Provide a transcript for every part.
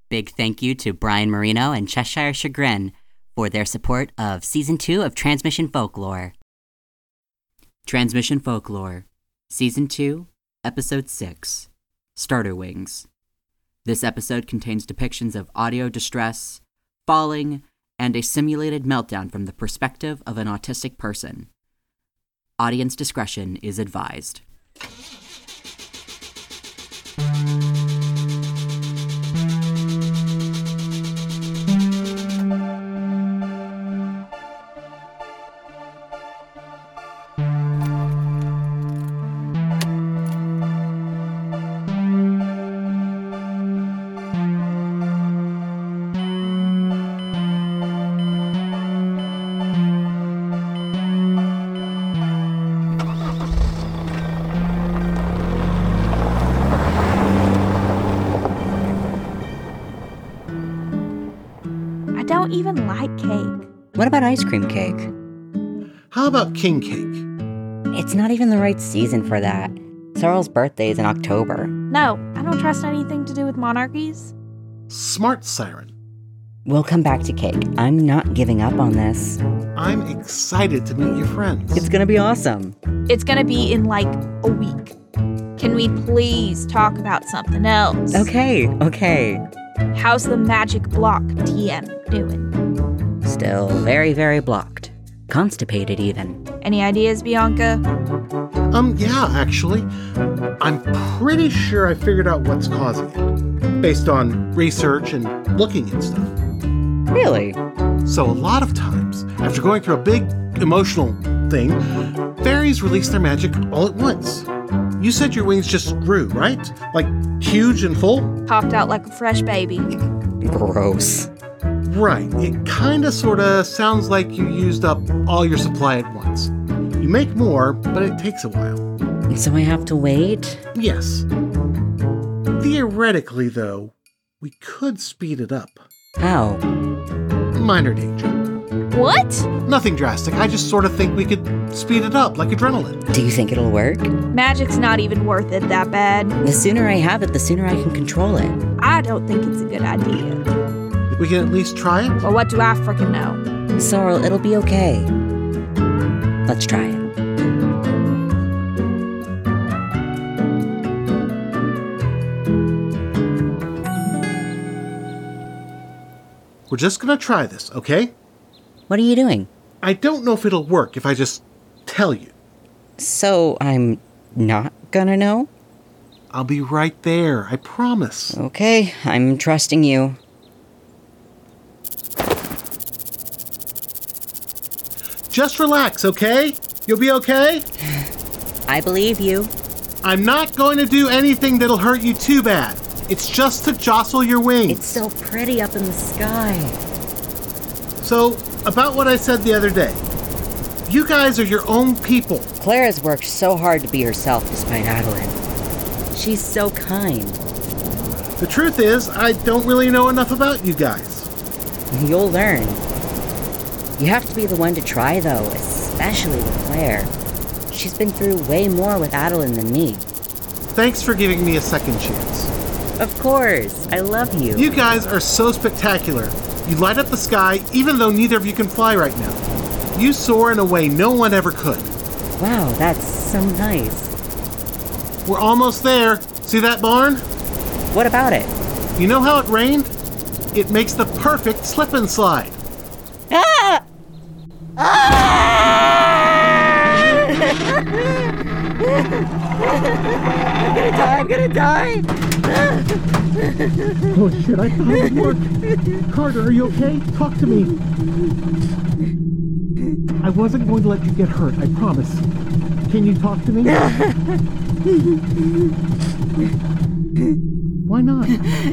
Big thank you to Brian Marino and Cheshire Chagrin for their support of Season 2 of Transmission Folklore. Transmission Folklore, Season 2, Episode 6, Starter Wings. This episode contains depictions of audio distress, falling, and a simulated meltdown from the perspective of an autistic person. Audience discretion is advised. Don't even like cake. What about ice cream cake? How about king cake? It's not even the right season for that. Sorrel's birthday is in October. No, I don't trust anything to do with monarchies. Smart siren. We'll come back to cake. I'm not giving up on this. I'm excited to meet your friends. It's gonna be awesome. It's gonna be in like a week. Can we please talk about something else? Okay. How's the magic block TM doing? Still very, very blocked. Constipated even. Any ideas, Bianca? Yeah, actually. I'm pretty sure I figured out what's causing it, based on research and looking at stuff. Really? So a lot of times, after going through a big emotional thing, fairies release their magic all at once. You said your wings just grew, right? Like, huge and full? Popped out like a fresh baby. Gross. Right. It kinda sorta sounds like you used up all your supply at once. You make more, but it takes a while. So I have to wait? Yes. Theoretically, though, we could speed it up. How? Minor danger. What? Nothing drastic. I just sort of think we could speed it up, like adrenaline. Do you think it'll work? Magic's not even worth it that bad. The sooner I have it, the sooner I can control it. I don't think it's a good idea. We can at least try it? Well, what do I frickin' know? Sorrel, it'll be okay. Let's try it. We're just gonna try this, okay? What are you doing? I don't know if it'll work if I just tell you. So I'm not gonna know? I'll be right there, I promise. Okay, I'm trusting you. Just relax, okay? You'll be okay? I believe you. I'm not going to do anything that'll hurt you too bad. It's just to jostle your wings. It's so pretty up in the sky. So, about what I said the other day. You guys are your own people. Claire has worked so hard to be herself despite Adeline. She's so kind. The truth is, I don't really know enough about you guys. You'll learn. You have to be the one to try, though, especially with Claire. She's been through way more with Adeline than me. Thanks for giving me a second chance. Of course. I love you. You guys are so spectacular. You light up the sky, even though neither of you can fly right now. You soar in a way no one ever could. Wow, that's so nice. We're almost there. See that barn? What about it? You know how it rained? It makes the perfect slip and slide. Ah! Ah! I'm gonna die! Oh shit, I thought it would work. Carter, are you okay? Talk to me. I wasn't going to let you get hurt, I promise. Can you talk to me? Why not?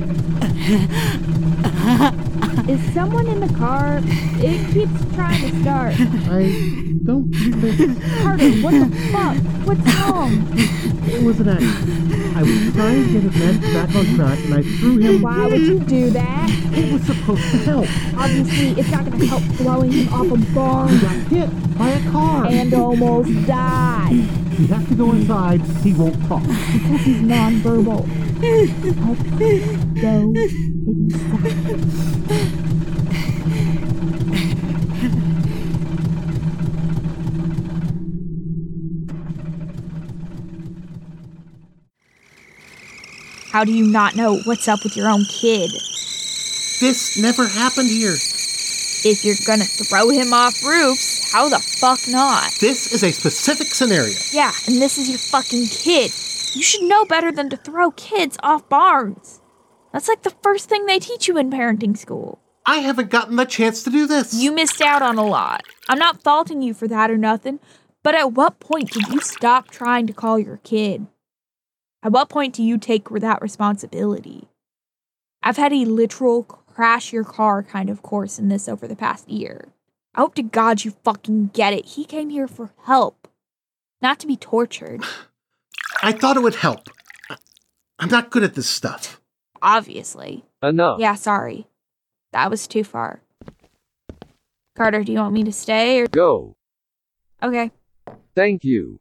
Is someone in the car? It keeps trying to start. I don't think... Carter, what the fuck? What's wrong? It was an accident. I was trying to get his men back on track and I threw him... Why would you do that? It was supposed to help. Obviously, it's not going to help throwing him off a barn. He got hit by a car. And almost died. You have to go inside. He won't talk. Because he's nonverbal. Let's go. How do you not know what's up with your own kid? This never happened here. If you're gonna throw him off roofs, how the fuck not? This is a specific scenario. Yeah, and this is your fucking kid. You should know better than to throw kids off barns. That's like the first thing they teach you in parenting school. I haven't gotten the chance to do this. You missed out on a lot. I'm not faulting you for that or nothing, but at what point did you stop trying to call your kid? At what point do you take that responsibility? I've had a literal crash your car kind of course in this over the past year. I hope to God you fucking get it. He came here for help, not to be tortured. I thought it would help. I'm not good at this stuff. Obviously. Enough. Yeah, sorry. That was too far. Carter, do you want me to stay or... Go. Okay. Thank you.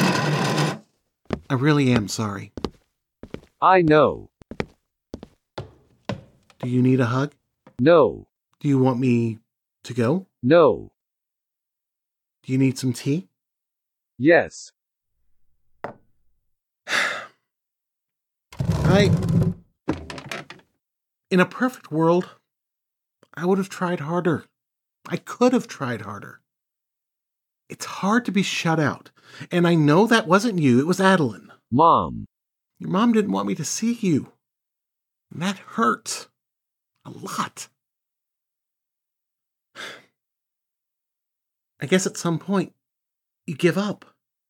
I really am sorry. I know. Do you need a hug? No. Do you want me to go? No. Do you need some tea? Yes. In a perfect world, I would have tried harder. I could have tried harder. It's hard to be shut out. And I know that wasn't you, it was Adeline. Mom. Your mom didn't want me to see you. And that hurt. A lot. I guess at some point, you give up.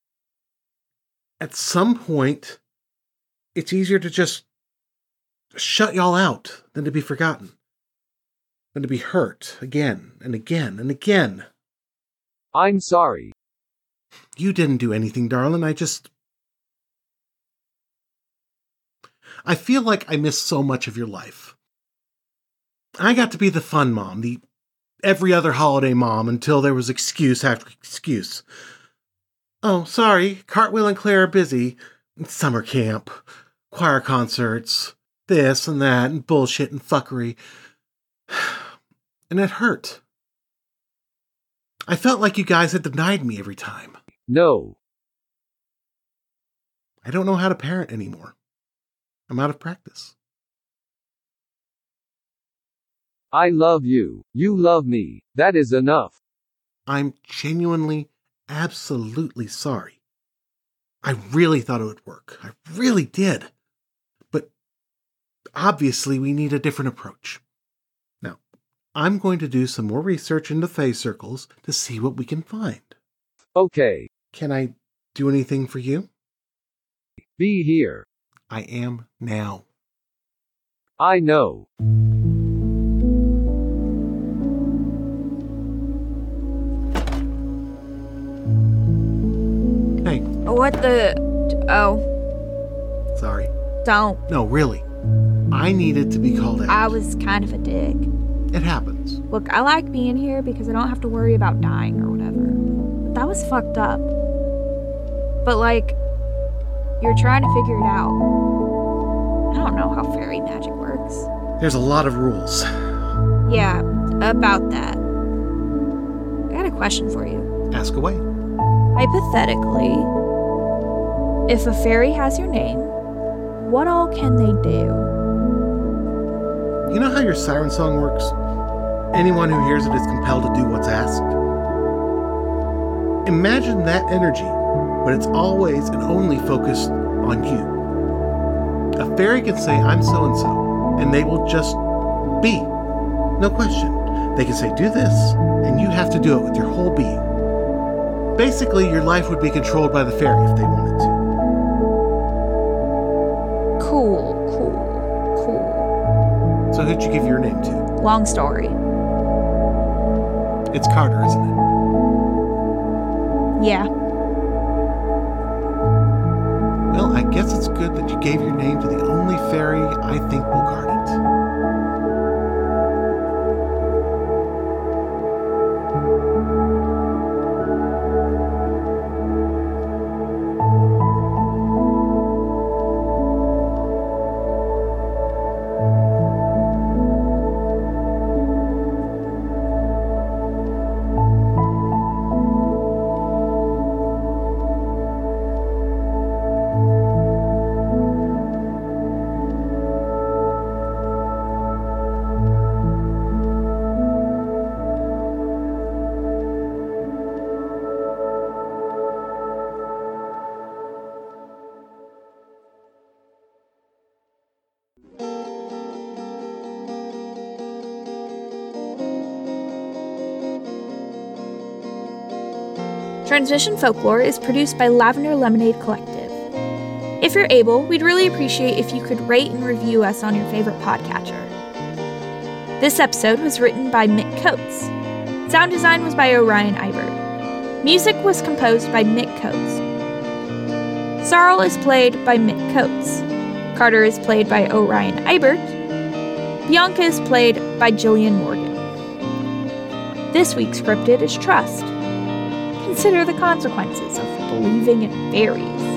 At some point, it's easier to just shut y'all out than to be forgotten. Than to be hurt again and again and again. I'm sorry. You didn't do anything, darling. I feel like I missed so much of your life. I got to be the fun mom, the every other holiday mom until there was excuse after excuse. Oh, sorry, Cartwheel and Claire are busy. Summer camp, choir concerts, this and that, and bullshit and fuckery. And it hurt. I felt like you guys had denied me every time. No. I don't know how to parent anymore. I'm out of practice. I love you. You love me. That is enough. I'm genuinely, absolutely sorry. I really thought it would work. I really did. But obviously we need a different approach. Now, I'm going to do some more research into Fae circles to see what we can find. Okay. Can I do anything for you? Be here. I am now. I know. Hey, What the... Oh, sorry. don't. No, really. I needed to be called out. I was kind of a dick. It happens. Look, I like being here because I don't have to worry about dying or whatever. But that was fucked up. But like, you're trying to figure it out. I don't know how fairy magic works. There's a lot of rules. Yeah, about that. I got a question for you. Ask away. Hypothetically, if a fairy has your name, what all can they do? You know how your siren song works? Anyone who hears it is compelled to do what's asked. Imagine that energy, but it's always and only focused on you. A fairy can say, I'm so-and-so, and they will just be. No question. They can say, do this, and you have to do it with your whole being. Basically, your life would be controlled by the fairy if they wanted to. Cool. So who'd you give your name to? Long story. It's Carter, isn't it? Yeah. Well, I guess it's good that you gave your name to the only fairy I think will guard it. Transmission Folklore is produced by Lavender Lemonade Collective. If you're able, we'd really appreciate if you could rate and review us on your favorite podcatcher. This episode was written by Mick Coates. Sound design was by Orion Ibert. Music was composed by Mick Coates. Sarl is played by Mick Coates. Carter is played by Orion Ibert. Bianca is played by Jillian Morgan. This week's scripted is Trust. Consider the consequences of believing in fairies.